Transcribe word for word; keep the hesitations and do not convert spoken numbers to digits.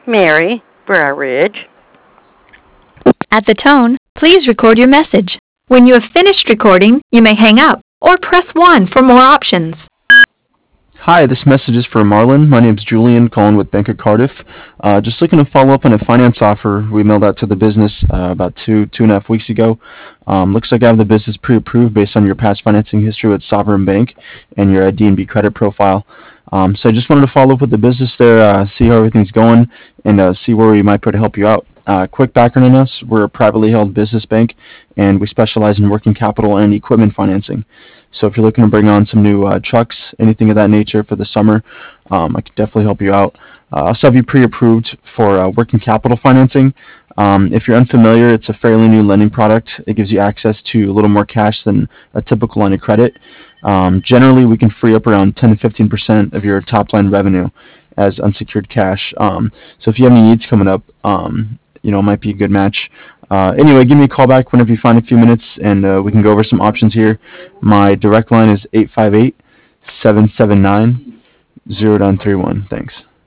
Mary, Briar Ridge. At the tone, please record your message. When you have finished recording, you may hang up or press one for more options. Hi, this message is for Marlon. My name's Julian, calling with Bank of Cardiff. Uh, just looking to follow up on a finance offer we mailed out to the business uh, about two, two and a half weeks ago. Um, looks like I have the business pre-approved based on your past financing history with Sovereign Bank and your uh, D N B credit profile. Um, so I just wanted to follow up with the business there, uh, see how everything's going, and uh, see where we might be able to help you out. Uh, quick background on us: we're a privately held business bank, and we specialize in working capital and equipment financing. So if you're looking to bring on some new uh, trucks, anything of that nature for the summer, um, I can definitely help you out. Uh, I also have you pre-approved for uh, working capital financing. Um, if you're unfamiliar, it's a fairly new lending product. It gives you access to a little more cash than a typical line of credit. Um, generally, we can free up around ten to fifteen percent of your top line revenue as unsecured cash. Um, so if you have any needs coming up, um, you know, it might be a good match. Uh, anyway, give me a call back whenever you find a few minutes, and uh, we can go over some options here. My direct line is eight five eight, seven seven nine, zero nine three one. Thanks.